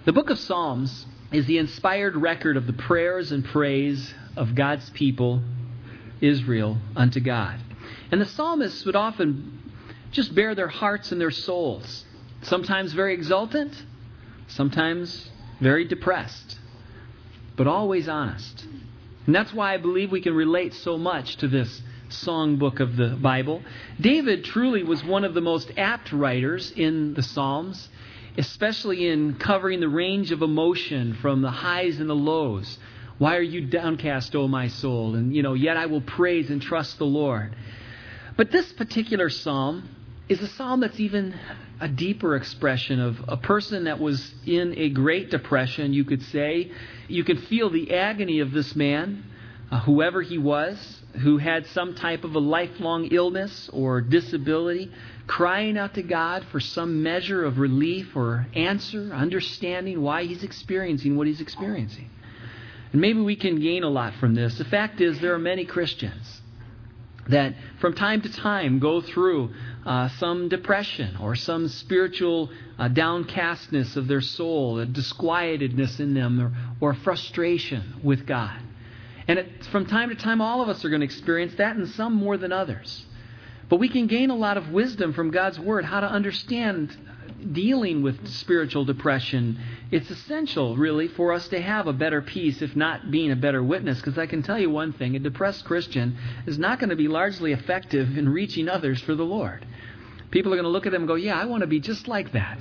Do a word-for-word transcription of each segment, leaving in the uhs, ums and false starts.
The book of Psalms is the inspired record of the prayers and praise of God's people, Israel, unto God. And the psalmists would often just bare their hearts and their souls, sometimes very exultant, sometimes very depressed, but always honest. And that's why I believe we can relate so much to this songbook of the Bible. David truly was one of the most apt writers in the Psalms, especially in covering the range of emotion from the highs and the lows. Why are you downcast, O my soul? And, you know, yet I will praise and trust the Lord. But this particular psalm is a psalm that's even a deeper expression of a person that was in a great depression, you could say. You could feel the agony of this man, uh, whoever he was, who had some type of a lifelong illness or disability, crying out to God for some measure of relief or answer, understanding why he's experiencing what he's experiencing. And maybe we can gain a lot from this. The fact is, there are many Christians that from time to time go through uh, some depression or some spiritual uh, downcastness of their soul, a disquietedness in them, or, or frustration with God. And it, from time to time, all of us are going to experience that, and some more than others. But we can gain a lot of wisdom from God's Word, how to understand dealing with spiritual depression. It's essential, really, for us to have a better peace, if not being a better witness. Because I can tell you one thing, a depressed Christian is not going to be largely effective in reaching others for the Lord. People are going to look at them and go, yeah, I want to be just like that.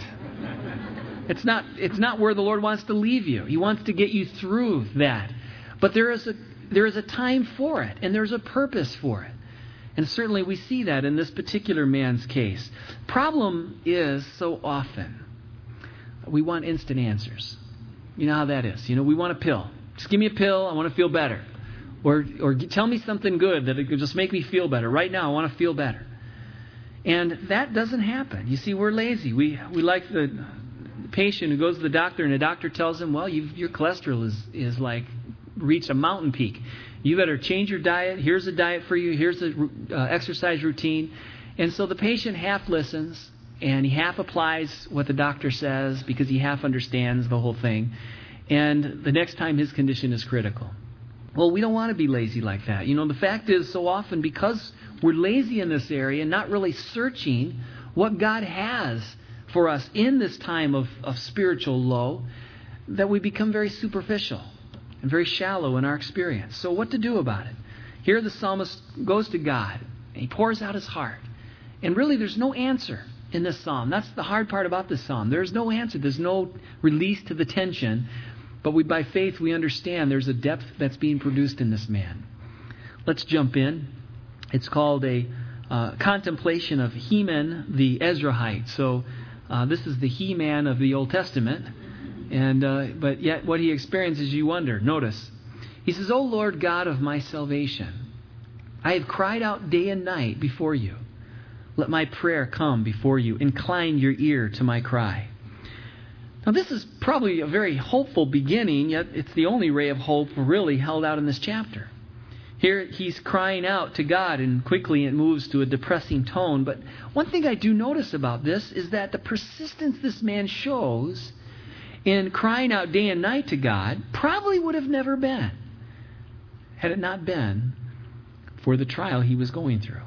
It's not, it's not where the Lord wants to leave you. He wants to get you through that. But there is a, there is a time for it, and there's a purpose for it. And certainly we see that in this particular man's case. Problem is, so often, we want instant answers. You know how that is. You know, we want a pill. Just give me a pill, I want to feel better. Or or tell me something good that it could just make me feel better. Right now, I want to feel better. And that doesn't happen. You see, we're lazy. We we like the patient who goes to the doctor and the doctor tells him, well, you've, your cholesterol is, is like reached a mountain peak. You better change your diet. Here's a diet for you. Here's the uh, exercise routine. And so the patient half listens and he half applies what the doctor says because he half understands the whole thing. And the next time his condition is critical. Well, we don't want to be lazy like that. You know, the fact is, so often because we're lazy in this area, not really searching what God has for us in this time of, of spiritual low, that we become very superficial and very shallow in our experience. So what to do about it? Here the psalmist goes to God and he pours out his heart. And really there's no answer in this psalm. That's the hard part about this psalm. There's no answer. There's no release to the tension. But we, by faith, we understand there's a depth that's being produced in this man. Let's jump in. It's called a uh, contemplation of Heman the Ezrahite. So uh, this is the He-Man of the Old Testament. And uh, but yet what he experiences, you wonder. Notice, he says, O Lord God of my salvation, I have cried out day and night before you. Let my prayer come before you. Incline your ear to my cry. Now this is probably a very hopeful beginning, yet it's the only ray of hope really held out in this chapter. Here he's crying out to God, and quickly it moves to a depressing tone. But one thing I do notice about this is that the persistence this man shows in crying out day and night to God probably would have never been had it not been for the trial he was going through.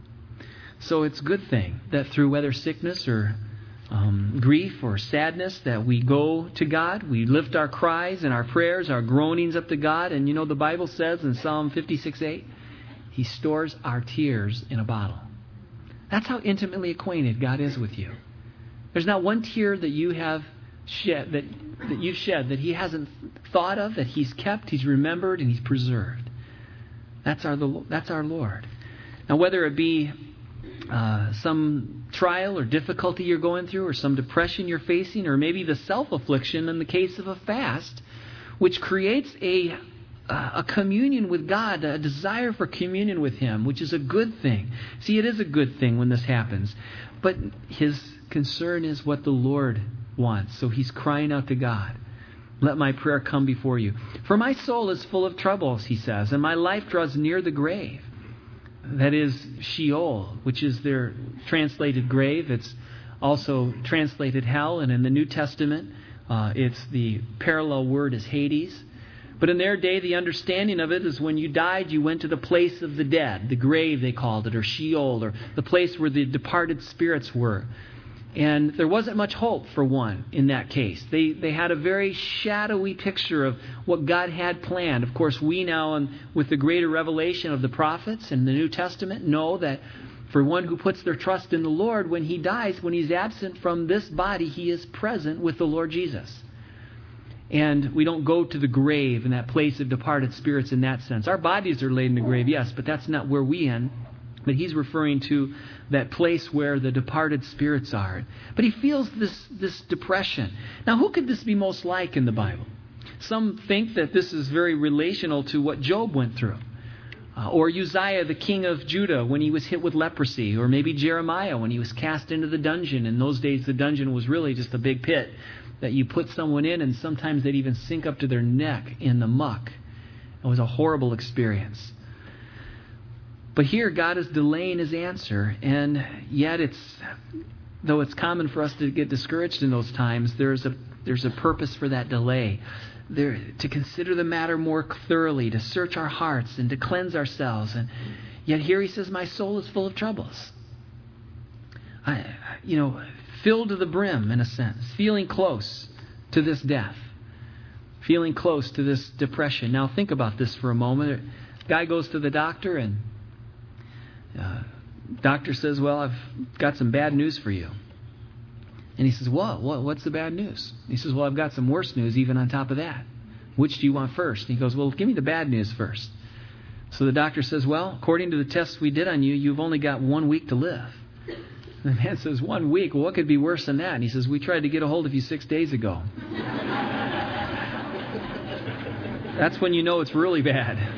So it's a good thing that through whether sickness or um, grief or sadness that we go to God, we lift our cries and our prayers, our groanings up to God. And you know the Bible says in Psalm fifty-six eight, He stores our tears in a bottle. That's how intimately acquainted God is with you. There's not one tear that you have shed that, that you've shed that He hasn't thought of, that He's kept, He's remembered, and He's preserved. That's our that's our Lord. Now whether it be uh, some trial or difficulty you're going through, or some depression you're facing, or maybe the self-affliction in the case of a fast, which creates a a communion with God, a desire for communion with Him, which is a good thing. See, it is a good thing when this happens. But his concern is what the Lord wants. So he's crying out to God. Let my prayer come before you. For my soul is full of troubles, he says, and my life draws near the grave. That is Sheol, which is their translated grave. It's also translated hell. And in the New Testament, Uh, it's the parallel word is Hades. But in their day, the understanding of it is when you died, you went to the place of the dead, the grave they called it, or Sheol, or the place where the departed spirits were. And there wasn't much hope for one in that case. They they had a very shadowy picture of what God had planned. Of course, we now, and with the greater revelation of the prophets and the New Testament, know that for one who puts their trust in the Lord, when he dies, when he's absent from this body, he is present with the Lord Jesus. And we don't go to the grave in that place of departed spirits in that sense. Our bodies are laid in the grave, yes, but that's not where we end. But he's referring to that place where the departed spirits are. But he feels this, this depression. Now, who could this be most like in the Bible? Some think that this is very relational to what Job went through. Uh, or Uzziah, the king of Judah, when he was hit with leprosy. Or maybe Jeremiah, when he was cast into the dungeon. In those days, the dungeon was really just a big pit that you put someone in, and sometimes they'd even sink up to their neck in the muck. It was a horrible experience. But here, God is delaying his answer, and yet it's, though it's common for us to get discouraged in those times, there's a there's a purpose for that delay. There, to consider the matter more thoroughly, to search our hearts and to cleanse ourselves. And yet here he says, my soul is full of troubles. I, you know, filled to the brim, in a sense, feeling close to this death, feeling close to this depression. Now think about this for a moment. Guy goes to the doctor, and uh, doctor says, well, I've got some bad news for you. And he says, well, what, what's the bad news? He says, well, I've got some worse news even on top of that. Which do you want first? And he goes, well, give me the bad news first. So the doctor says, well, according to the tests we did on you, you've only got one week to live. And the man says, one week? Well, what could be worse than that? And he says, we tried to get a hold of you six days ago. That's when you know it's really bad.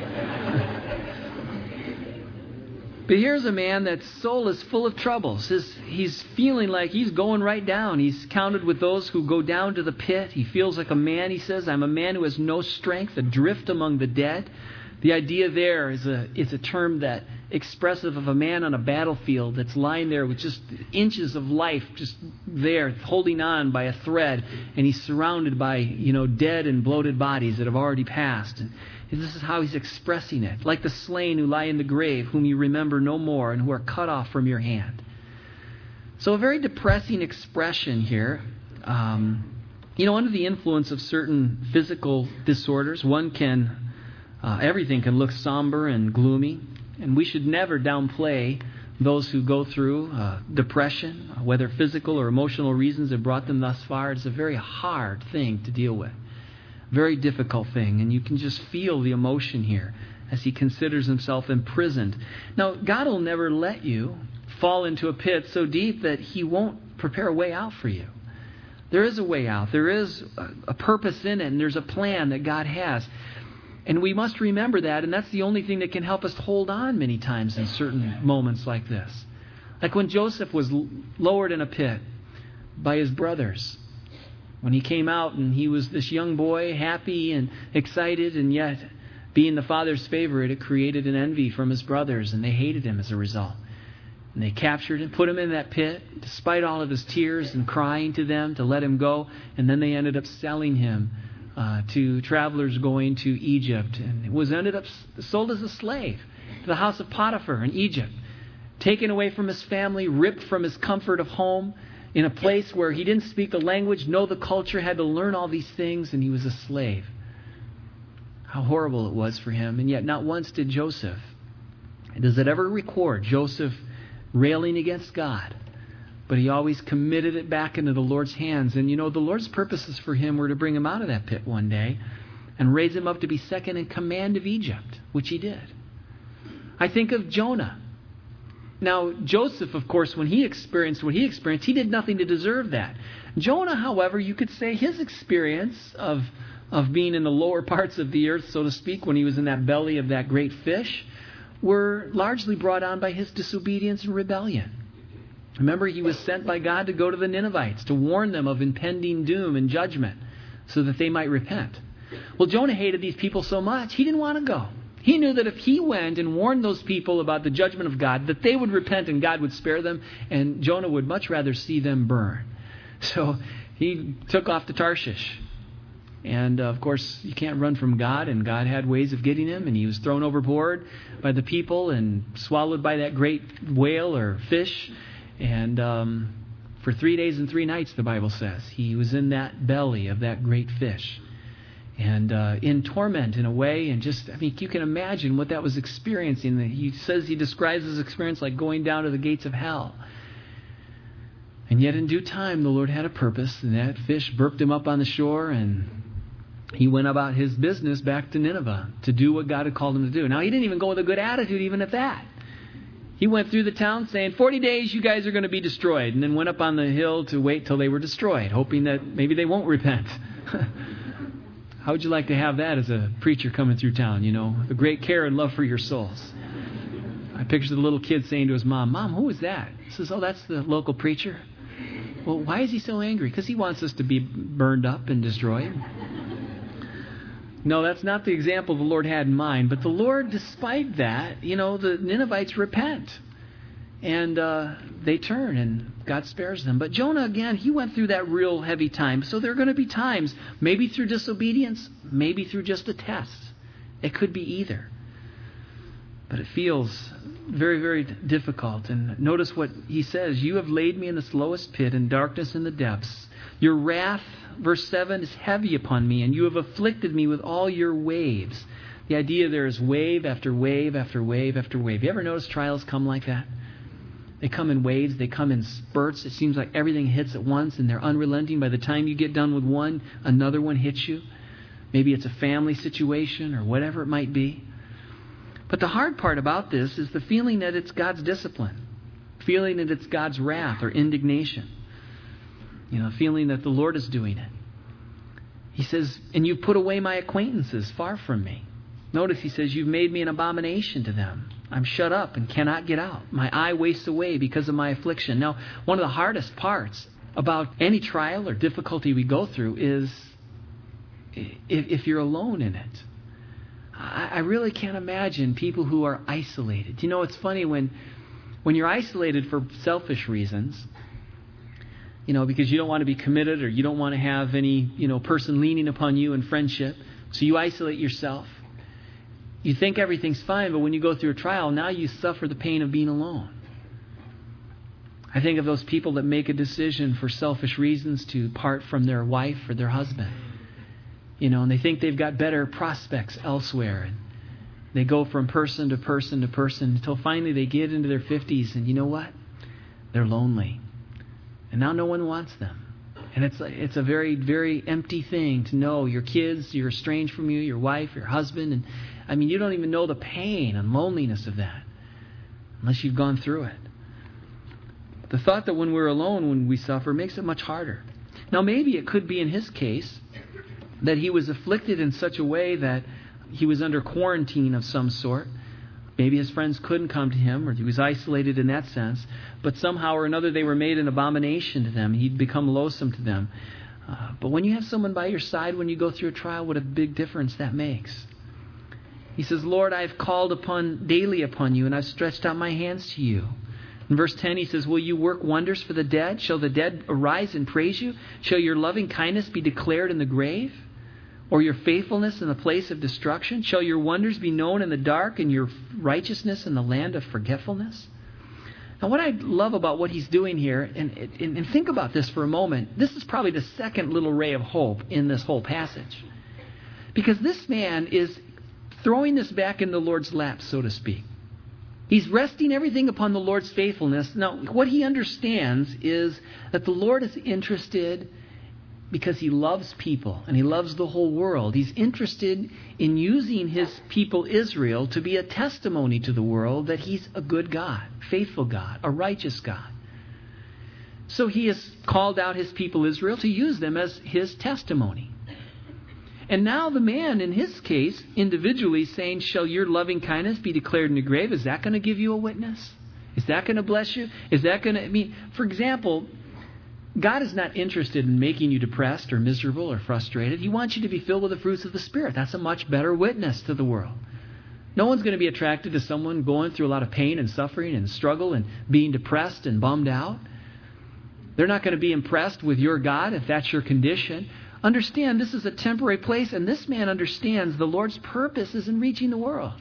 But here's a man that soul is full of troubles. His, he's feeling like he's going right down. He's counted with those who go down to the pit. He feels like a man, he says, I'm a man who has no strength, adrift among the dead. The idea there is a, is a term that expressive of a man on a battlefield that's lying there with just inches of life just there, holding on by a thread. And he's surrounded by, you know, dead and bloated bodies that have already passed. And this is how he's expressing it. Like the slain who lie in the grave, whom you remember no more, and who are cut off from your hand. So a very depressing expression here. Um, you know, under the influence of certain physical disorders, one can, uh, everything can look somber and gloomy. And we should never downplay those who go through uh, depression, whether physical or emotional reasons have brought them thus far. It's a very hard thing to deal with. Very difficult thing, and you can just feel the emotion here as he considers himself imprisoned. Now, God will never let you fall into a pit so deep that he won't prepare a way out for you. There is a way out. There is a, a purpose in it, and there's a plan that God has. And we must remember that, and that's the only thing that can help us hold on many times in certain moments like this. Like when Joseph was lowered in a pit by his brothers. When he came out and he was this young boy, happy and excited, and yet being the father's favorite, it created an envy from his brothers, and they hated him as a result. And they captured him, put him in that pit, despite all of his tears and crying to them to let him go, and then they ended up selling him uh, to travelers going to Egypt, and it was ended up sold as a slave to the house of Potiphar in Egypt, taken away from his family, ripped from his comfort of home, in a place where he didn't speak the language, know the culture, had to learn all these things, and he was a slave. How horrible it was for him. And yet not once did Joseph, does it ever record Joseph railing against God, but he always committed it back into the Lord's hands. And you know, the Lord's purposes for him were to bring him out of that pit one day and raise him up to be second in command of Egypt, which he did. I think of Jonah. Now, Joseph, of course, when he experienced what he experienced, he did nothing to deserve that. Jonah, however, you could say his experience of, of being in the lower parts of the earth, so to speak, when he was in that belly of that great fish, were largely brought on by his disobedience and rebellion. Remember, he was sent by God to go to the Ninevites, to warn them of impending doom and judgment, so that they might repent. Well, Jonah hated these people so much, he didn't want to go. He knew that if he went and warned those people about the judgment of God, that they would repent and God would spare them, and Jonah would much rather see them burn. So he took off to Tarshish. And, uh, of course, you can't run from God, and God had ways of getting him, and he was thrown overboard by the people and swallowed by that great whale or fish. And um, for three days and three nights, the Bible says, he was in that belly of that great fish. And uh, in torment, in a way, and just, I mean, you can imagine what that was experiencing. He says he describes his experience like going down to the gates of hell. And yet in due time, the Lord had a purpose, and that fish burped him up on the shore, and he went about his business back to Nineveh to do what God had called him to do. Now, he didn't even go with a good attitude even at that. He went through the town saying, forty days you guys are going to be destroyed, and then went up on the hill to wait till they were destroyed, hoping that maybe they won't repent. How would you like to have that as a preacher coming through town, you know, the great care and love for your souls? I picture the little kid saying to his mom, Mom, who is that? He says, oh, that's the local preacher. Well, why is he so angry? Because he wants us to be burned up and destroyed. No, that's not the example the Lord had in mind. But the Lord, despite that, you know, the Ninevites repent. And uh, they turn, and God spares them. But Jonah, again, he went through that real heavy time. So there are going to be times, maybe through disobedience, maybe through just a test. It could be either. But it feels very, very difficult. And notice what he says. You have laid me in the lowest pit, in darkness in the depths. Your wrath, verse seven, is heavy upon me, and you have afflicted me with all your waves. The idea there is wave after wave after wave after wave. You ever notice trials come like that? They come in waves. They come in spurts. It seems like everything hits at once, and they're unrelenting. By the time you get done with one, another one hits you. Maybe it's a family situation or whatever it might be. But the hard part about this is the feeling that it's God's discipline, feeling that it's God's wrath or indignation, you know, feeling that the Lord is doing it. He says, and you put away my acquaintances far from me. Notice he says, you've made me an abomination to them. I'm shut up and cannot get out. My eye wastes away because of my affliction. Now, one of the hardest parts about any trial or difficulty we go through is if, if you're alone in it. I really can't imagine people who are isolated. You know, it's funny when when you're isolated for selfish reasons, you know, because you don't want to be committed or you don't want to have any, you know, person leaning upon you in friendship. So you isolate yourself. You think everything's fine, but when you go through a trial, now you suffer the pain of being alone. I think of those people that make a decision for selfish reasons to part from their wife or their husband. You know, and they think they've got better prospects elsewhere. And they go from person to person to person until finally they get into their fifties. And you know what? They're lonely. And now no one wants them. And it's it's a very, very empty thing to know your kids, you're estranged from you, your wife, your husband. And I mean, you don't even know the pain and loneliness of that unless you've gone through it. The thought that when we're alone, when we suffer, makes it much harder. Now, maybe it could be in his case that he was afflicted in such a way that he was under quarantine of some sort. Maybe his friends couldn't come to him, or he was isolated in that sense. But somehow or another, they were made an abomination to them. He'd become loathsome to them. Uh, but when you have someone by your side when you go through a trial, what a big difference that makes. He says, Lord, I've called upon daily upon you, and I've stretched out my hands to you. In verse ten, he says, will you work wonders for the dead? Shall the dead arise and praise you? Shall your loving kindness be declared in the grave? Or your faithfulness in the place of destruction? Shall your wonders be known in the dark, and your righteousness in the land of forgetfulness? Now, what I love about what he's doing here, and, and, and think about this for a moment, this is probably the second little ray of hope in this whole passage. Because this man is throwing this back in the Lord's lap, so to speak. He's resting everything upon the Lord's faithfulness. Now, what he understands is that the Lord is interested because he loves people and he loves the whole world. He's interested in using his people Israel to be a testimony to the world that he's a good God, faithful God, a righteous God. So he has called out his people Israel to use them as his testimony. And now the man, in his case, individually saying, shall your loving kindness be declared in the grave? Is that going to give you a witness? Is that going to bless you? Is that going to, I mean, for example, God is not interested in making you depressed or miserable or frustrated. He wants you to be filled with the fruits of the Spirit. That's a much better witness to the world. No one's going to be attracted to someone going through a lot of pain and suffering and struggle and being depressed and bummed out. They're not going to be impressed with your God if that's your condition. Understand, this is a temporary place, and this man understands the Lord's purpose is in reaching the world.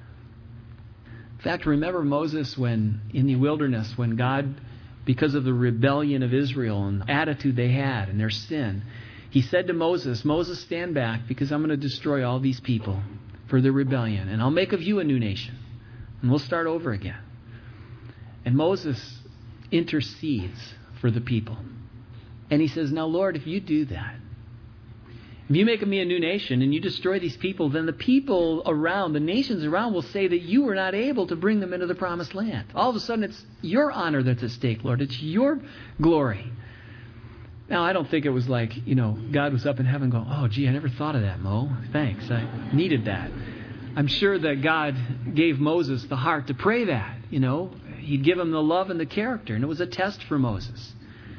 In fact, remember Moses when in the wilderness, when God, because of the rebellion of Israel and the attitude they had and their sin, He said to Moses, Moses, stand back because I'm going to destroy all these people for their rebellion, and I'll make of you a new nation, and we'll start over again. And Moses intercedes for the people. And he says, now, Lord, if you do that, if you make me a new nation and you destroy these people, then the people around, the nations around will say that you were not able to bring them into the promised land. All of a sudden, it's your honor that's at stake, Lord. It's your glory. Now, I don't think it was like, you know, God was up in heaven going, oh, gee, I never thought of that, Mo. Thanks. I needed that. I'm sure that God gave Moses the heart to pray that, you know. He'd give him the love and the character, and it was a test for Moses.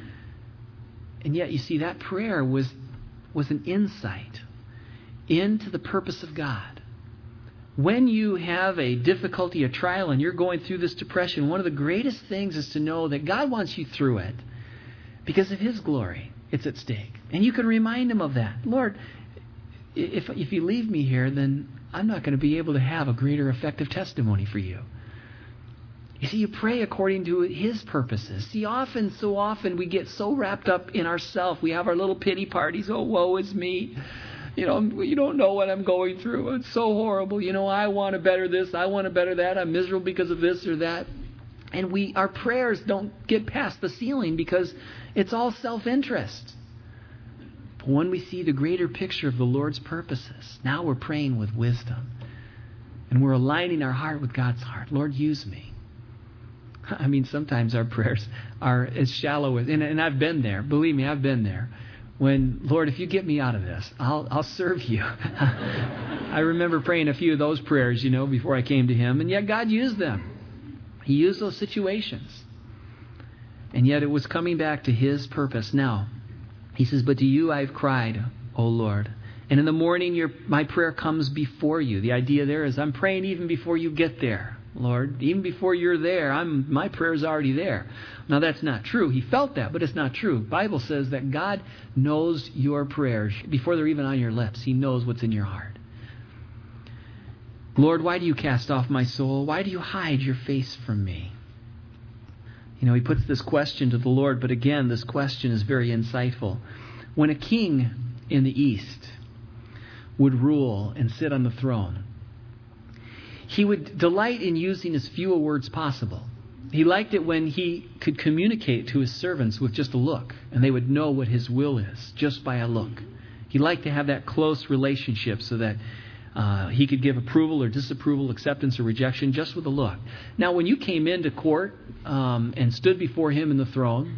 And yet, you see, that prayer was was an insight into the purpose of God. When you have a difficulty, a trial, and you're going through this depression, one of the greatest things is to know that God wants you through it because of His glory. It's at stake. And you can remind Him of that. Lord, if, if you leave me here, then I'm not going to be able to have a greater effective testimony for you. You see, you pray according to His purposes. See, often, so often, we get so wrapped up in ourselves. We have our little pity parties. Oh, woe is me. You know, you don't know what I'm going through. It's so horrible. You know, I want to better this. I want to better that. I'm miserable because of this or that. And we, our prayers don't get past the ceiling because it's all self-interest. But when we see the greater picture of the Lord's purposes, now we're praying with wisdom. And we're aligning our heart with God's heart. Lord, use me. I mean, sometimes our prayers are as shallow as, and, and I've been there. Believe me, I've been there. When, Lord, if you get me out of this, I'll I'll serve you. I remember praying a few of those prayers, you know, before I came to Him, and yet God used them. He used those situations. And yet it was coming back to His purpose. Now, He says, but to you I've cried, O Lord. And in the morning your my prayer comes before you. The idea there is I'm praying even before you get there. Lord, even before you're there, I'm my prayer's already there. Now that's not true. He felt that, but it's not true. The Bible says that God knows your prayers before they're even on your lips. He knows what's in your heart. Lord, why do you cast off my soul? Why do you hide your face from me? You know, he puts this question to the Lord, but again, this question is very insightful. When a king in the East would rule and sit on the throne, he would delight in using as few words possible. He liked it when he could communicate to his servants with just a look, and they would know what his will is just by a look. He liked to have that close relationship so that uh, he could give approval or disapproval, acceptance or rejection just with a look. Now, when you came into court um, and stood before him in the throne,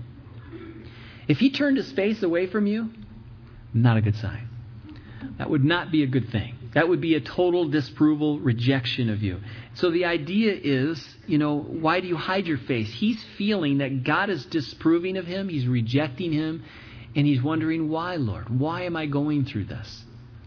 if he turned his face away from you, not a good sign. That would not be a good thing. That would be a total disapproval, rejection of you. So the idea is, you know, why do you hide your face? He's feeling that God is disapproving of him. He's rejecting him. And he's wondering, why, Lord? Why am I going through this?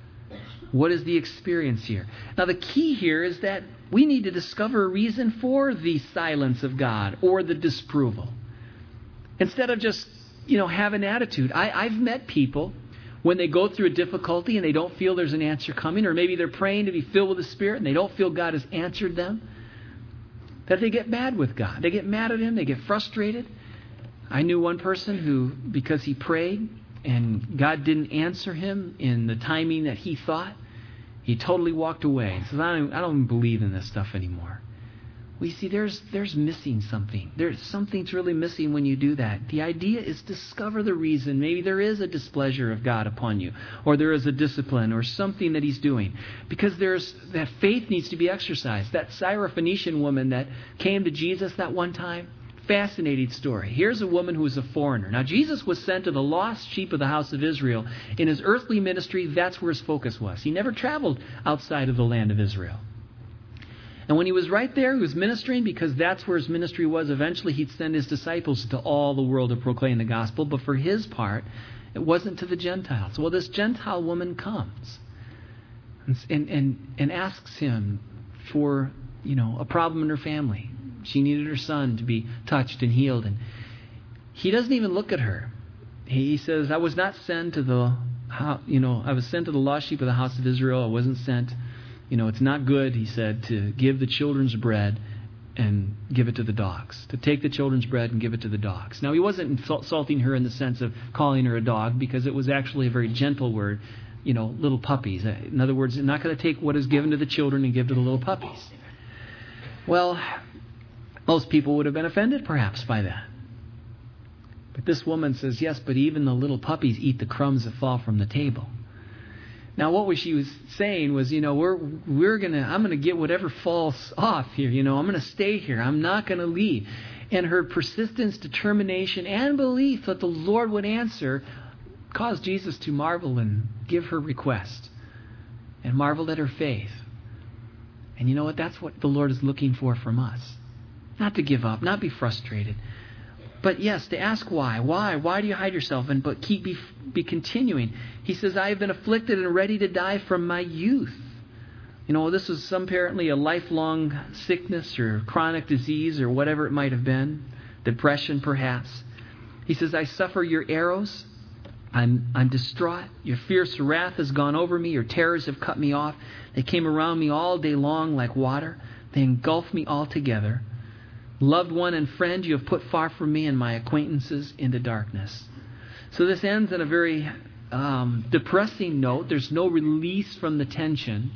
What is the experience here? Now, the key here is that we need to discover a reason for the silence of God or the disapproval. Instead of just, you know, have an attitude. I, I've met people when they go through a difficulty and they don't feel there's an answer coming, or maybe they're praying to be filled with the Spirit and they don't feel God has answered them, that they get mad with God. They get mad at Him. They get frustrated. I knew one person who, because he prayed and God didn't answer him in the timing that he thought, he totally walked away and says, I don't, I don't even believe in this stuff anymore. We see there's there's missing something. There's something's really missing when you do that. The idea is discover the reason. Maybe there is a displeasure of God upon you, or there is a discipline or something that He's doing. Because there's that faith needs to be exercised. That Syrophoenician woman that came to Jesus that one time, fascinating story. Here's a woman who was a foreigner. Now, Jesus was sent to the lost sheep of the house of Israel. In His earthly ministry, that's where His focus was. He never traveled outside of the land of Israel. And when He was right there, He was ministering because that's where His ministry was. Eventually, He'd send His disciples to all the world to proclaim the gospel. But for His part, it wasn't to the Gentiles. Well, this Gentile woman comes and, and, and asks Him for, you know, a problem in her family. She needed her son to be touched and healed. And he doesn't even look at her. He says, I was not sent to the, you know, I was sent to the lost sheep of the house of Israel. I wasn't sent, you know, it's not good, he said, to give the children's bread and give it to the dogs. To take the children's bread and give it to the dogs. Now, he wasn't insulting her in the sense of calling her a dog, because it was actually a very gentle word, you know, little puppies. In other words, you're not going to take what is given to the children and give to the little puppies. Well, most people would have been offended perhaps by that. But this woman says, yes, but even the little puppies eat the crumbs that fall from the table. Now, what was she was saying was, you know, we're we're gonna I'm gonna get whatever falls off here. You know, I'm gonna stay here. I'm not gonna leave. And her persistence, determination, and belief that the Lord would answer caused Jesus to marvel and give her request, and marveled at her faith. And you know what? That's what the Lord is looking for from us. Not to give up, not be frustrated. But yes, to ask why. Why? Why do you hide yourself? And but keep be, be continuing. He says, I have been afflicted and ready to die from my youth. You know, this is some apparently a lifelong sickness or chronic disease or whatever it might have been. Depression, perhaps. He says, I suffer your arrows. I'm I'm distraught. Your fierce wrath has gone over me. Your terrors have cut me off. They came around me all day long like water. They engulfed me altogether. Loved one and friend, you have put far from me, and my acquaintances into darkness. So this ends on a very um, depressing note. There's no release from the tension.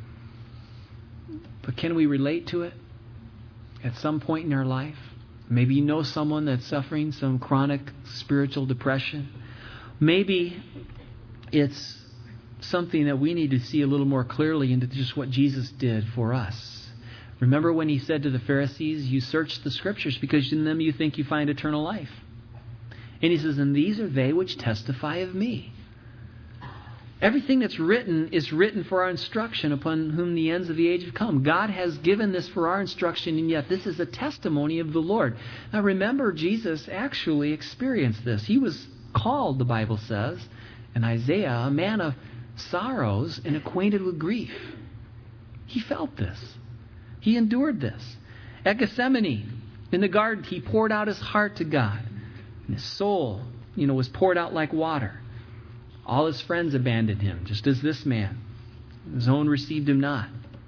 But can we relate to it at some point in our life? Maybe you know someone that's suffering some chronic spiritual depression. Maybe it's something that we need to see a little more clearly into just what Jesus did for us. Remember when he said to the Pharisees, you search the Scriptures because in them you think you find eternal life. And he says, and these are they which testify of me. Everything that's written is written for our instruction, upon whom the ends of the age have come. God has given this for our instruction, and yet this is a testimony of the Lord. Now remember, Jesus actually experienced this. He was called, the Bible says, in Isaiah, a man of sorrows and acquainted with grief. He felt this. He endured this. At Gethsemane, in the garden, he poured out his heart to God. And his soul, you know, was poured out like water. All his friends abandoned him, just as this man. His own received him not.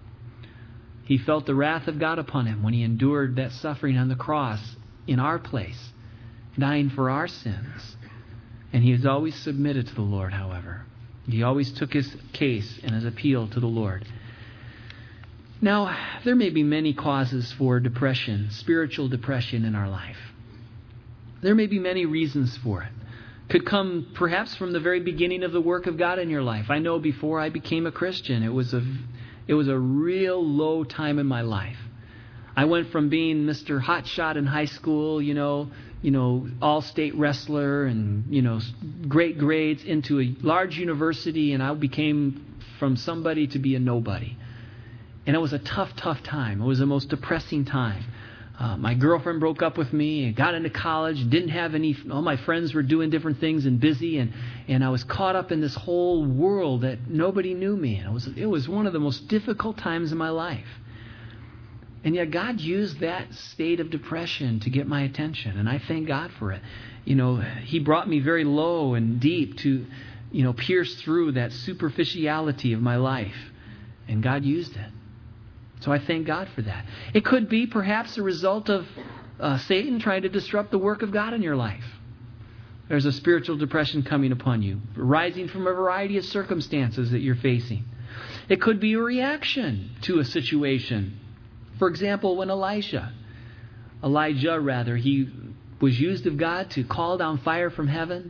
He felt the wrath of God upon him when he endured that suffering on the cross in our place, dying for our sins. And he was always submitted to the Lord, however. He always took his case and his appeal to the Lord. Now, there may be many causes for depression, spiritual depression in our life. There may be many reasons for it. Could come perhaps from the very beginning of the work of God in your life. I know before I became a Christian, it was a, it was a real low time in my life. I went from being Mister Hotshot in high school, you know, you know, all-state wrestler and, you know, great grades, into a large university, and I became from somebody to be a nobody. And it was a tough, tough time. It was the most depressing time. Uh, my girlfriend broke up with me, got into college, didn't have any, all my friends were doing different things and busy, and, and I was caught up in this whole world that nobody knew me. And it was, it was one of the most difficult times in my life. And yet God used that state of depression to get my attention, and I thank God for it. You know, He brought me very low and deep to, you know, pierce through that superficiality of my life, and God used it. So I thank God for that. It could be perhaps a result of uh, Satan trying to disrupt the work of God in your life. There's a spiritual depression coming upon you, arising from a variety of circumstances that you're facing. It could be a reaction to a situation. For example, when Elijah, Elijah rather, he was used of God to call down fire from heaven.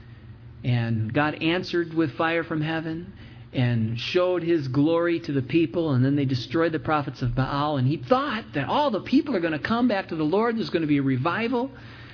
And God answered with fire from heaven and showed His glory to the people, and then they destroyed the prophets of Baal, and he thought that all the people are going to come back to the Lord. There's going to be a revival.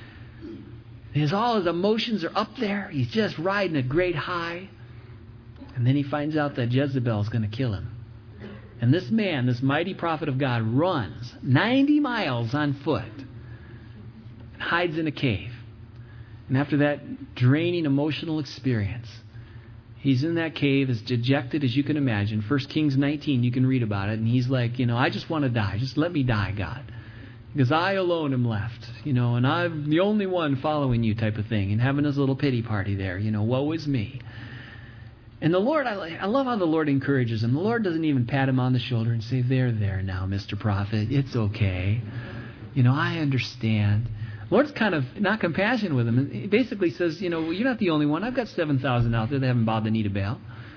His, all his emotions are up there. He's just riding a great high. And then he finds out that Jezebel is going to kill him. And this man, this mighty prophet of God, runs ninety miles on foot and hides in a cave. And after that draining emotional experience, he's in that cave as dejected as you can imagine. First Kings nineteen, you can read about it. And he's like, you know, I just want to die. Just let me die, God. because I alone am left, you know, and I'm the only one following you type of thing, and having his little pity party there, you know, woe is me. And the Lord, I, I love how the Lord encourages him. The Lord doesn't even pat him on the shoulder and say, there, there now, Mister Prophet, it's okay. You know, I understand. The Lord's kind of not compassionate with him. He basically says, you know, well, you're not the only one. I've got seven thousand out there that haven't bowed the knee to Baal.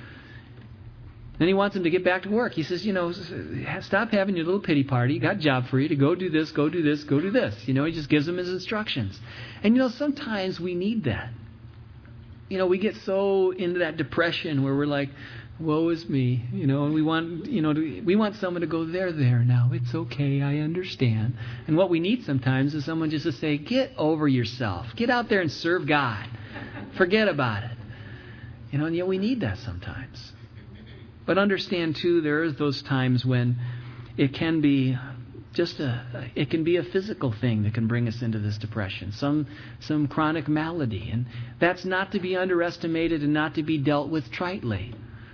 Then he wants him to get back to work. He says, you know, stop having your little pity party. You got a job for you to go do this, go do this, go do this. You know, he just gives him his instructions. And, you know, sometimes we need that. You know, we get so into that depression where we're like, woe is me. You know, and we want, you know, we want someone to go, there, there now. It's okay. I understand. And what we need sometimes is someone just to say, get over yourself. Get out there and serve God. Forget about it. You know, and yet we need that sometimes. But understand, too, there is those times when it can be just a, it can be a physical thing that can bring us into this depression, some some chronic malady. And that's not to be underestimated and not to be dealt with tritely.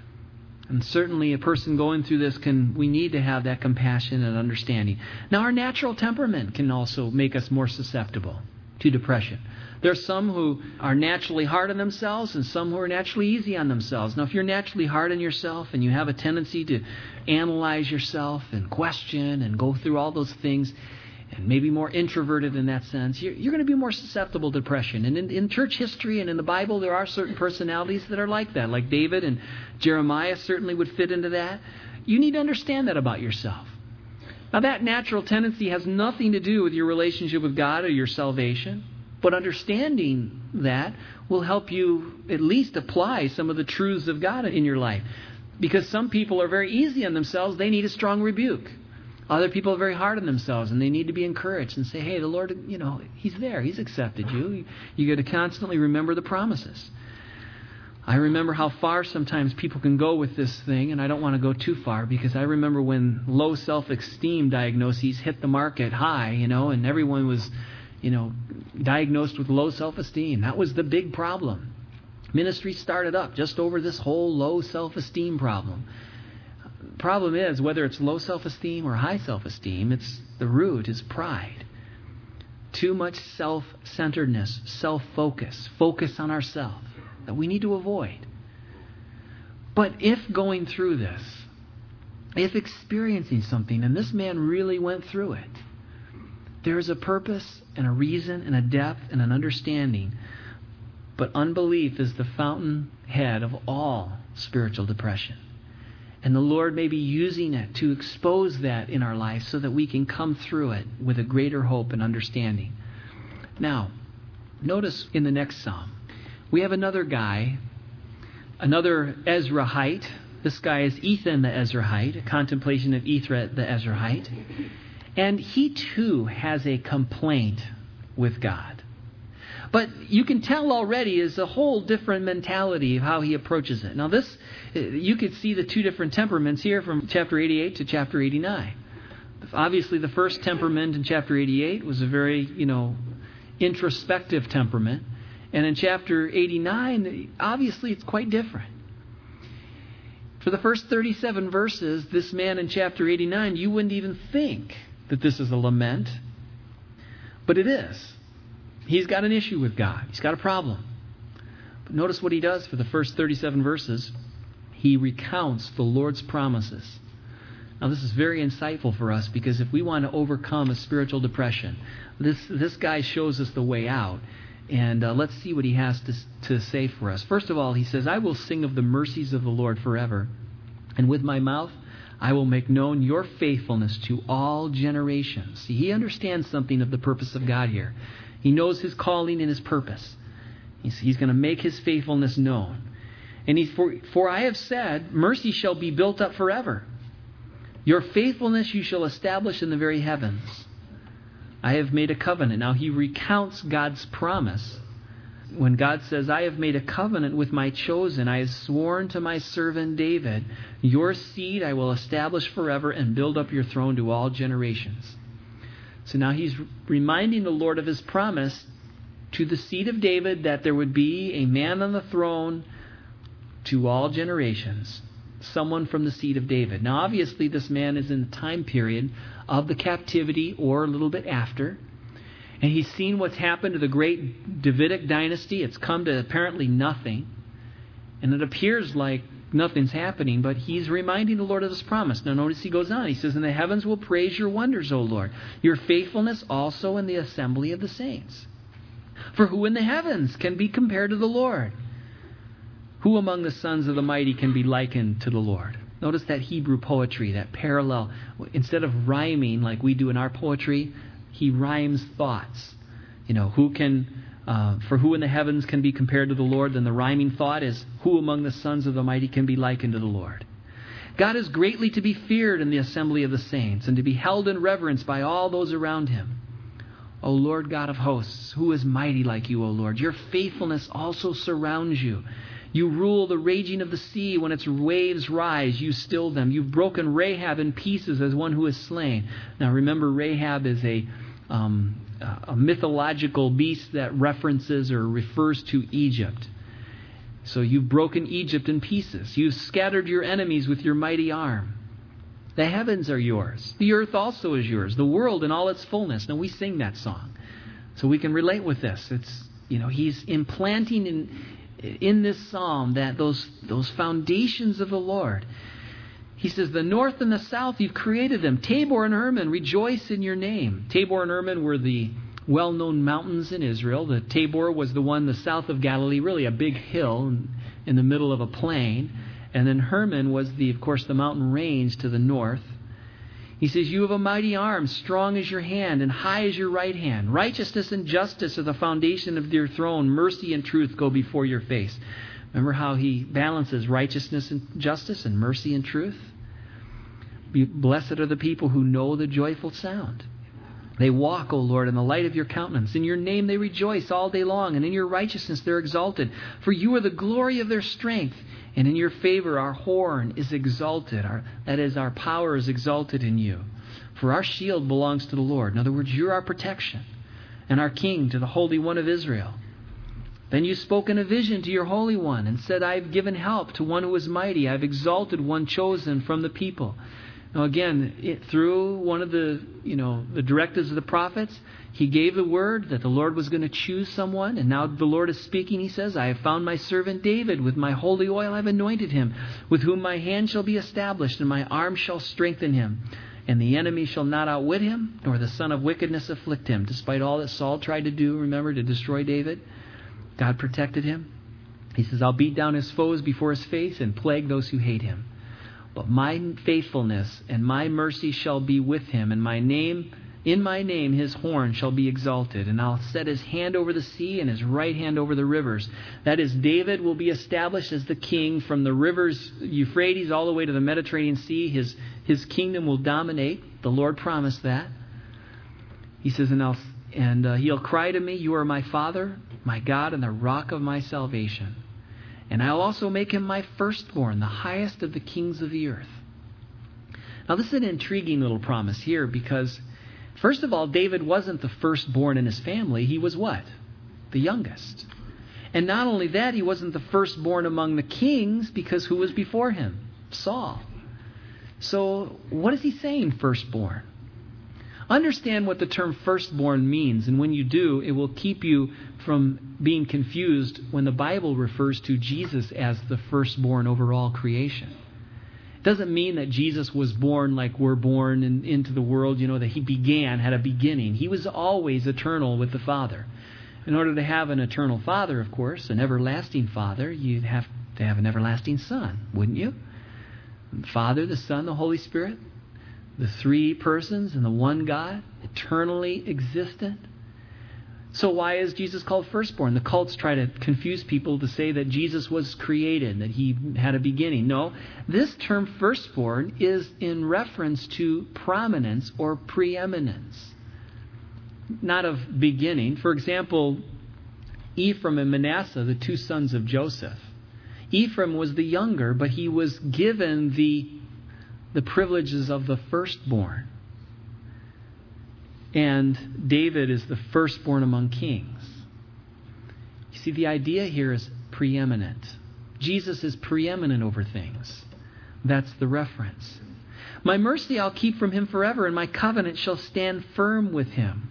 And certainly a person going through this, can we need to have that compassion and understanding. Now, our natural temperament can also make us more susceptible to depression. There's some who are naturally hard on themselves and some who are naturally easy on themselves. Now, if you're naturally hard on yourself and you have a tendency to analyze yourself and question and go through all those things, and maybe more introverted in that sense, you're, you're going to be more susceptible to depression. And in, in church history and in the Bible, there are certain personalities that are like that, like David and Jeremiah certainly would fit into that. You need to understand that about yourself. Now, that natural tendency has nothing to do with your relationship with God or your salvation. But understanding that will help you at least apply some of the truths of God in your life. Because some people are very easy on themselves. They need a strong rebuke. Other people are very hard on themselves and they need to be encouraged and say, hey, the Lord, you know, He's there. He's accepted you. You got to constantly remember the promises. I remember how far sometimes people can go with this thing, and I don't want to go too far because I remember when low self-esteem diagnoses hit the market high, you know, and everyone was, you know, diagnosed with low self-esteem. That was the big problem. Ministry started up just over this whole low self-esteem problem. Problem is, whether it's low self-esteem or high self-esteem, it's the root is pride. Too much self-centeredness, self-focus, focus on ourselves that we need to avoid. But if going through this, if experiencing something, and this man really went through it, there is a purpose and a reason and a depth and an understanding. But unbelief is the fountainhead of all spiritual depression. And the Lord may be using it to expose that in our life so that we can come through it with a greater hope and understanding. Now, notice in the next psalm, we have another guy, another Ezrahite. This guy is Ethan the Ezrahite, a contemplation of Ethra the Ezrahite. And he too has a complaint with God. But you can tell already is a whole different mentality of how he approaches it. Now this, you could see the two different temperaments here from chapter eighty-eight to chapter eighty-nine. Obviously the first temperament in chapter eighty-eight was a very, you know, introspective temperament. And in chapter eighty-nine, obviously it's quite different. For the first thirty-seven verses, this man in chapter eighty-nine, you wouldn't even think that this is a lament. But it is. He's got an issue with God. He's got a problem. But notice what he does for the first thirty-seven verses. He recounts the Lord's promises. Now this is very insightful for us because if we want to overcome a spiritual depression, this, this guy shows us the way out. And uh, let's see what he has to, to say for us. First of all, he says, I will sing of the mercies of the Lord forever. And with my mouth, I will make known your faithfulness to all generations. See, he understands something of the purpose of God here. He knows his calling and his purpose. He's, he's going to make his faithfulness known. And he, for, for I have said, mercy shall be built up forever. Your faithfulness you shall establish in the very heavens. I have made a covenant. Now he recounts God's promise. When God says, I have made a covenant with my chosen, I have sworn to my servant David, your seed I will establish forever and build up your throne to all generations. So now he's reminding the Lord of his promise to the seed of David that there would be a man on the throne to all generations. someone from the seed of David. Now, obviously, this man is in the time period of the captivity or a little bit after. And he's seen what's happened to the great Davidic dynasty. It's come to apparently nothing. And it appears like nothing's happening, but he's reminding the Lord of his promise. Now notice he goes on. He says, "And the heavens will praise your wonders, O Lord, your faithfulness also in the assembly of the saints. For who in the heavens can be compared to the Lord? Who among the sons of the mighty can be likened to the Lord?" Notice that Hebrew poetry, that parallel. Instead of rhyming like we do in our poetry, he rhymes thoughts. You know, who can, uh, for who in the heavens can be compared to the Lord? Then the rhyming thought is, who among the sons of the mighty can be likened to the Lord? God is greatly to be feared in the assembly of the saints and to be held in reverence by all those around him. O Lord God of hosts, who is mighty like you, O Lord? Your faithfulness also surrounds you. You rule the raging of the sea. When its waves rise, you still them. You've broken Rahab in pieces as one who is slain. Now remember, Rahab is a, um, a mythological beast that references or refers to Egypt. So you've broken Egypt in pieces. You've scattered your enemies with your mighty arm. The heavens are yours. The earth also is yours. The world in all its fullness. Now we sing that song, so we can relate with this. It's, you know, he's implanting in in this psalm that those those foundations of the Lord. He says, "The north and the south, you've created them. Tabor and Hermon, rejoice in your name." Tabor and Hermon were the well-known mountains in Israel. The Tabor was the one the south of Galilee, really a big hill in, in the middle of a plain. And then Hermon was, the, of course, the mountain range to the north. He says, "You have a mighty arm, strong is your hand, and high is your right hand. Righteousness and justice are the foundation of your throne. Mercy and truth go before your face." Remember how he balances righteousness and justice and mercy and truth? "Blessed are the people who know the joyful sound. They walk, O Lord, in the light of your countenance. In your name they rejoice all day long, and in your righteousness they're exalted. For you are the glory of their strength, and in your favor our horn is exalted." Our, that is, our power is exalted in you. "For our shield belongs to the Lord." In other words, you're our protection. "And our King to the Holy One of Israel. Then you spoke in a vision to your Holy One, and said, I have given help to one who is mighty. I have exalted one chosen from the people." Now again, it, through one of the, you know, the directives of the prophets, he gave the word that the Lord was going to choose someone. And now the Lord is speaking. He says, "I have found my servant David. With my holy oil I have anointed him, with whom my hand shall be established, and my arm shall strengthen him. And the enemy shall not outwit him, nor the son of wickedness afflict him." Despite all that Saul tried to do, remember, to destroy David, God protected him. He says, "I'll beat down his foes before his face and plague those who hate him. But my faithfulness and my mercy shall be with him, and my name, in my name his horn shall be exalted. And I'll set his hand over the sea and his right hand over the rivers." That is, David will be established as the king from the rivers Euphrates all the way to the Mediterranean Sea. His, his kingdom will dominate. The Lord promised that. He says, and, I'll, and uh, he'll cry to me, "You are my Father, my God, and the rock of my salvation. And I'll also make him my firstborn, the highest of the kings of the earth." Now this is an intriguing little promise here, because first of all, David wasn't the firstborn in his family. He was what? The youngest. And not only that, he wasn't the firstborn among the kings, because who was before him? Saul. So what is he saying, firstborn? Understand what the term firstborn means, and when you do, it will keep you from being confused when the Bible refers to Jesus as the firstborn over all creation. It doesn't mean that Jesus was born like we're born in, into the world, you know, that he began, had a beginning. He was always eternal with the Father. In order to have an eternal Father, of course, an everlasting Father, you'd have to have an everlasting Son, wouldn't you? The Father, the Son, the Holy Spirit. The three persons and the one God, eternally existent. So why is Jesus called firstborn? The cults try to confuse people to say that Jesus was created, that he had a beginning. No, this term firstborn is in reference to prominence or preeminence, not of beginning. For example, Ephraim and Manasseh, the two sons of Joseph. Ephraim was the younger, but he was given the the privileges of the firstborn. And David is the firstborn among kings. You see, the idea here is preeminent. Jesus is preeminent over things. That's the reference. My mercy I'll keep from him forever, and my covenant shall stand firm with him.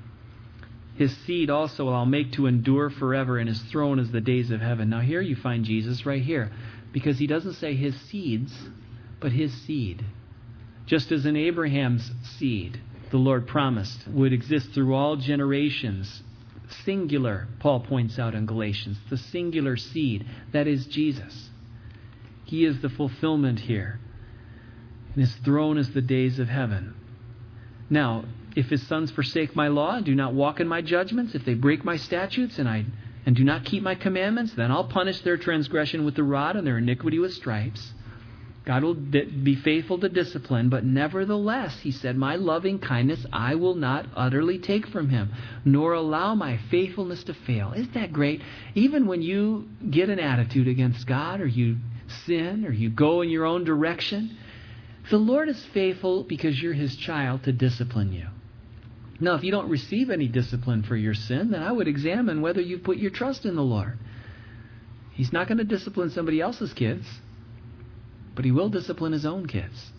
His seed also I'll make to endure forever, and his throne is the days of heaven. Now here you find Jesus right here, because he doesn't say his seeds, but his seed. Just as in Abraham's seed, the Lord promised, would exist through all generations. Singular, Paul points out in Galatians, the singular seed, that is Jesus. He is the fulfillment here. And his throne is the days of heaven. Now, if his sons forsake my law and do not walk in my judgments, if they break my statutes and I and do not keep my commandments, then I'll punish their transgression with the rod and their iniquity with stripes. God will be faithful to discipline, but nevertheless, he said, my loving kindness I will not utterly take from him, nor allow my faithfulness to fail. Isn't that great? Even when you get an attitude against God, or you sin, or you go in your own direction, the Lord is faithful because you're his child to discipline you. Now, if you don't receive any discipline for your sin, then I would examine whether you've put your trust in the Lord. He's not going to discipline somebody else's kids, but he will discipline his own kids.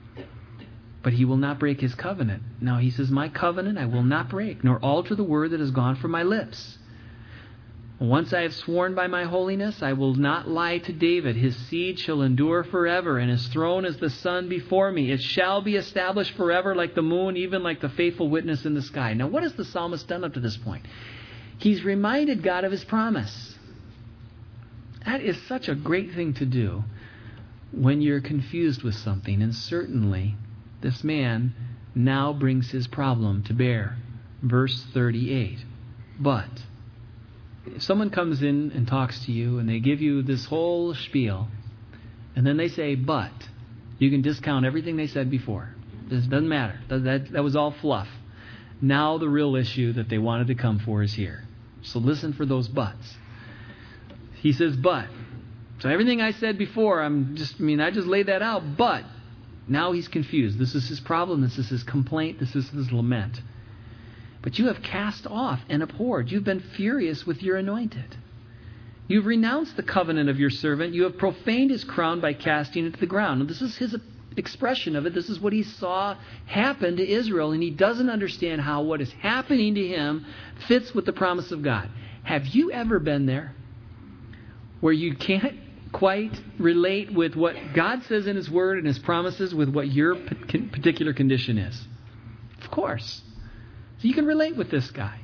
But he will not break his covenant. Now, he says, my covenant I will not break, nor alter the word that has gone from my lips. Once I have sworn by my holiness, I will not lie to David. His seed shall endure forever, and his throne is the sun before me. It shall be established forever like the moon, even like the faithful witness in the sky. Now, what has the psalmist done up to this point? He's reminded God of his promise. That is such a great thing to do when you're confused with something. And certainly, this man now brings his problem to bear. Verse thirty-eight. But if someone comes in and talks to you and they give you this whole spiel, and then they say, but, you can discount everything they said before. This doesn't matter. That, that, that was all fluff. Now the real issue that they wanted to come for is here. So listen for those buts. He says, but. So everything I said before, I'm just, I mean, I just laid that out, but now he's confused. This is his problem. This is his complaint. This is his lament. But you have cast off and abhorred. You've been furious with your anointed. You've renounced the covenant of your servant. You have profaned his crown by casting it to the ground. Now, this is his expression of it. This is what he saw happen to Israel, and he doesn't understand how what is happening to him fits with the promise of God. Have you ever been there where you can't quite relate with what God says in his word and his promises with what your particular condition is? Of course. So you can relate with this guy.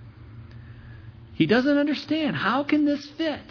He doesn't understand. How can this fit?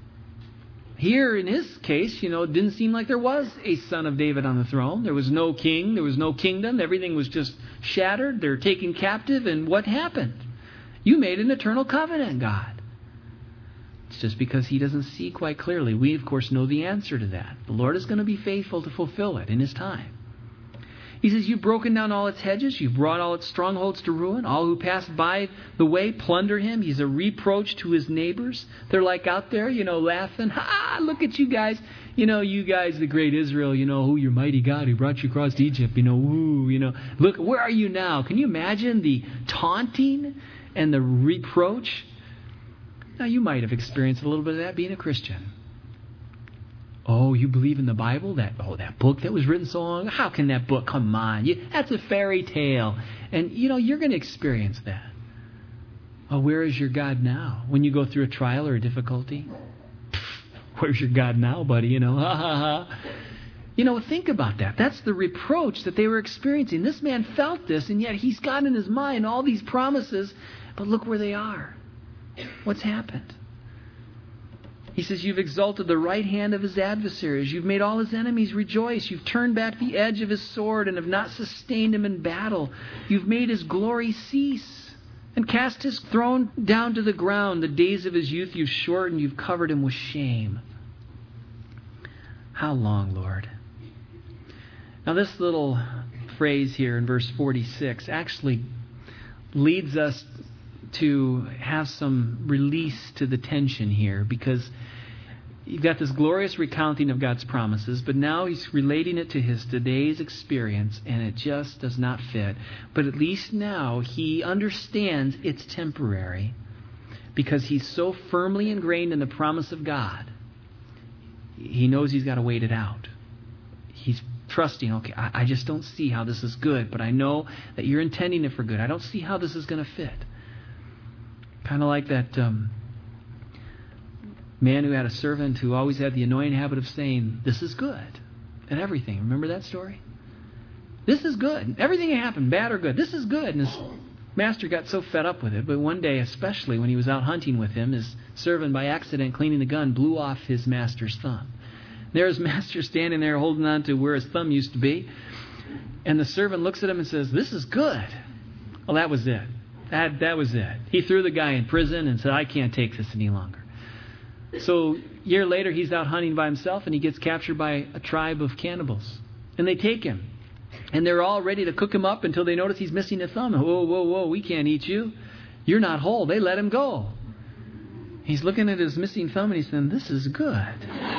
Here in his case, you know, it didn't seem like there was a son of David on the throne. There was no king. There was no kingdom. Everything was just shattered. They're taken captive. And what happened? You made an eternal covenant, God. It's just because he doesn't see quite clearly. We, of course, know the answer to that. The Lord is going to be faithful to fulfill it in his time. He says, you've broken down all its hedges. You've brought all its strongholds to ruin. All who pass by the way plunder him. He's a reproach to his neighbors. They're like out there, you know, laughing. Ha, look at you guys. You know, you guys, the great Israel, you know, who your mighty God who brought you across Egypt. You know, woo, you know. Look, where are you now? Can you imagine the taunting and the reproach? Now, you might have experienced a little bit of that being a Christian. Oh, you believe in the Bible? That oh, that book that was written so long? How can that book? Come on. You, that's a fairy tale. And, you know, you're going to experience that. Oh, where is your God now? When you go through a trial or a difficulty? Where's your God now, buddy? You know, ha, ha, ha. You know, think about that. That's the reproach that they were experiencing. This man felt this, and yet he's got in his mind all these promises. But look where they are. What's happened? He says, you've exalted the right hand of his adversaries. You've made all his enemies rejoice. You've turned back the edge of his sword and have not sustained him in battle. You've made his glory cease and cast his throne down to the ground. The days of his youth you've shortened. You've covered him with shame. How long, Lord? Now this little phrase here in verse forty-six actually leads us to have some release to the tension here, because you've got this glorious recounting of God's promises, but now he's relating it to his today's experience, and it just does not fit. But at least now he understands it's temporary, because he's so firmly ingrained in the promise of God. He knows he's got to wait it out. he's trusting, okay, I, I just don't see how this is good, but I know that you're intending it for good. I don't see how this is going to fit. Kind of like that um, man who had a servant who always had the annoying habit of saying, this is good, and everything. Remember that story? This is good. Everything that happened, bad or good, this is good. And his master got so fed up with it, but one day, especially when he was out hunting with him, his servant, by accident, cleaning the gun, blew off his master's thumb. There his master standing there holding on to where his thumb used to be. And the servant looks at him and says, this is good. Well, that was it. That that was it. He threw the guy in prison and said, I can't take this any longer. So a year later, he's out hunting by himself, and he gets captured by a tribe of cannibals. And they take him. And they're all ready to cook him up until they notice he's missing a thumb. Whoa, whoa, whoa, we can't eat you. You're not whole. They let him go. He's looking at his missing thumb and he's saying, this is good.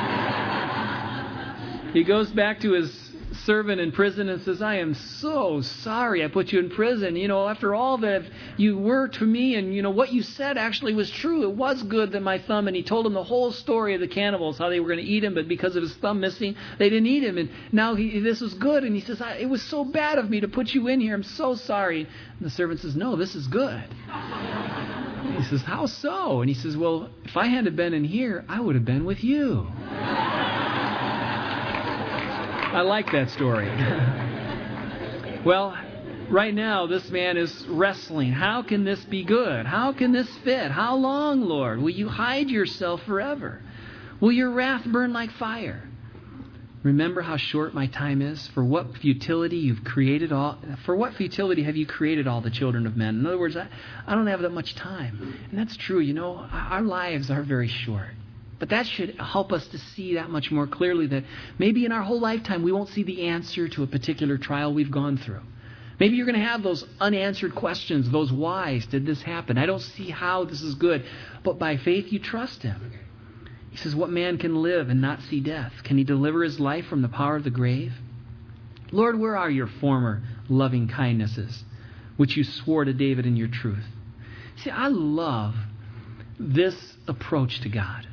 He goes back to his servant in prison and says, I am so sorry I put you in prison. You know, after all that you were to me, and, you know, what you said actually was true. It was good that my thumb, and he told him the whole story of the cannibals, how they were going to eat him, but because of his thumb missing, they didn't eat him. And now he, this was good. And he says, I, it was so bad of me to put you in here. I'm so sorry. And the servant says, no, this is good. He says, how so? And he says, well, if I hadn't been in here, I would have been with you. I like that story. Well, right now, this man is wrestling. How can this be good? How can this fit? How long, Lord? Will you hide yourself forever? Will your wrath burn like fire? Remember how short my time is? For what futility you've created all, for what futility have you created all the children of men? In other words, I, I don't have that much time. And that's true. You know, our lives are very short. But that should help us to see that much more clearly, that maybe in our whole lifetime we won't see the answer to a particular trial we've gone through. Maybe you're going to have those unanswered questions, those whys. Did this happen? I don't see how this is good. But by faith you trust Him. He says, what man can live and not see death? Can he deliver his life from the power of the grave? Lord, where are your former loving kindnesses, which you swore to David in your truth? See, I love this approach to God.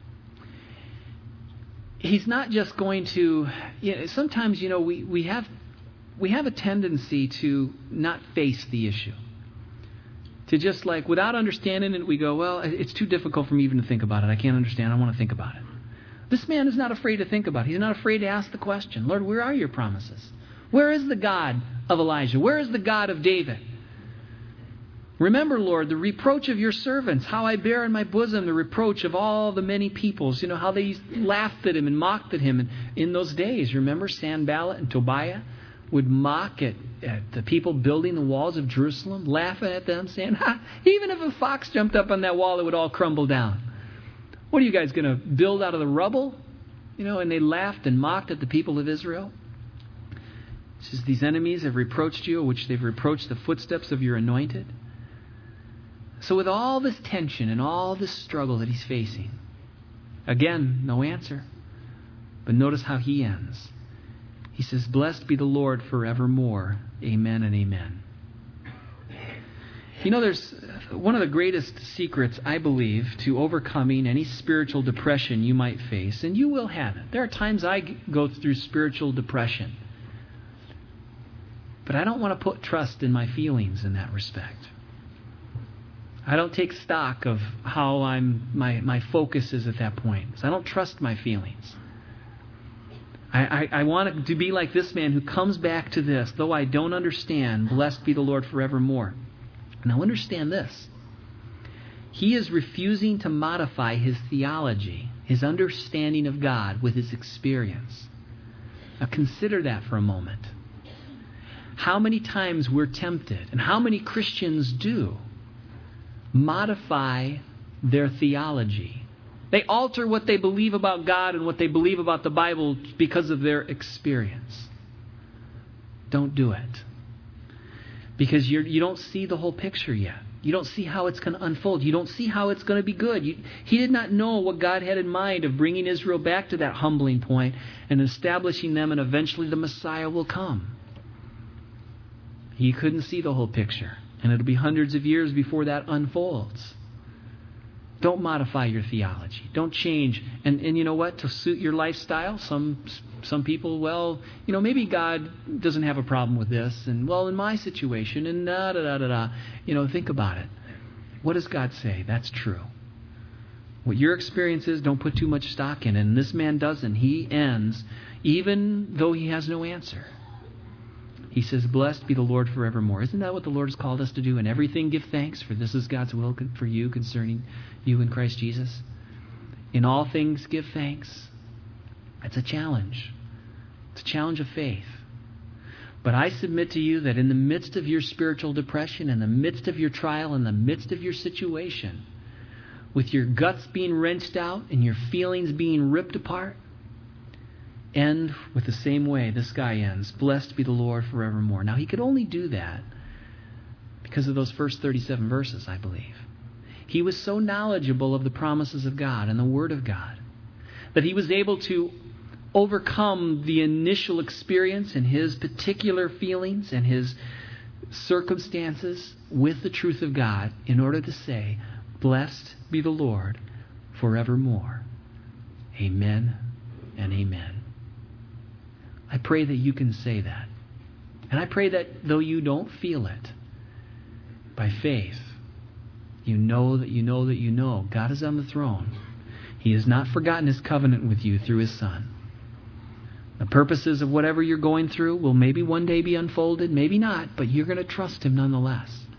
He's not just going to, you know, sometimes, you know, we, we have we have a tendency to not face the issue. To just like, without understanding it, we go, well, it's too difficult for me even to think about it. I can't understand. I don't want to think about it. This man is not afraid to think about it. He's not afraid to ask the question, Lord, where are your promises? Where is the God of Elijah? Where is the God of David? Remember, Lord, the reproach of your servants, how I bear in my bosom the reproach of all the many peoples. You know, how they laughed at him and mocked at him. And in those days, remember, Sanballat and Tobiah would mock at, at the people building the walls of Jerusalem, laughing at them, saying, ha, even if a fox jumped up on that wall, it would all crumble down. What are you guys going to build out of the rubble? You know, and they laughed and mocked at the people of Israel. It says, these enemies have reproached you, which they've reproached the footsteps of your anointed. So with all this tension and all this struggle that he's facing, again, no answer. But notice how he ends. He says, blessed be the Lord forevermore. Amen and amen. You know, there's one of the greatest secrets, I believe, to overcoming any spiritual depression you might face, and you will have it. There are times I go through spiritual depression. But I don't want to put trust in my feelings in that respect. I don't take stock of how I'm my, my focus is at that point. So I don't trust my feelings. I, I, I want it to be like this man who comes back to this, though I don't understand, blessed be the Lord forevermore. Now understand this. He is refusing to modify his theology, his understanding of God with his experience. Now consider that for a moment. How many times we're tempted, and how many Christians do, modify their theology. They alter what they believe about God and what they believe about the Bible because of their experience. Don't do it. Because you're, you don't see the whole picture yet. You don't see how it's going to unfold. You don't see how it's going to be good. You, he did not know what God had in mind of bringing Israel back to that humbling point and establishing them, and eventually the Messiah will come. He couldn't see the whole picture. And it'll be hundreds of years before that unfolds. Don't modify your theology. Don't change. And and you know what? To suit your lifestyle, some some people, well, you know, maybe God doesn't have a problem with this. And, well, in my situation, and da, da, da, da, da. You know, think about it. What does God say? That's true. What your experience is, don't put too much stock in it. And this man doesn't. He ends, even though he has no answer. He says, blessed be the Lord forevermore. Isn't that what the Lord has called us to do? In everything give thanks, for this is God's will for you concerning you in Christ Jesus. In all things give thanks. It's a challenge. It's a challenge of faith. But I submit to you that in the midst of your spiritual depression, in the midst of your trial, in the midst of your situation, with your guts being wrenched out and your feelings being ripped apart, end with the same way this guy ends. Blessed be the Lord forevermore. Now, he could only do that because of those first thirty-seven verses, I believe. He was so knowledgeable of the promises of God and the Word of God that he was able to overcome the initial experience and his particular feelings and his circumstances with the truth of God in order to say, blessed be the Lord forevermore. Amen and amen. I pray that you can say that. And I pray that though you don't feel it, by faith, you know that you know that you know God is on the throne. He has not forgotten His covenant with you through His Son. The purposes of whatever you're going through will maybe one day be unfolded, maybe not, but you're going to trust Him nonetheless.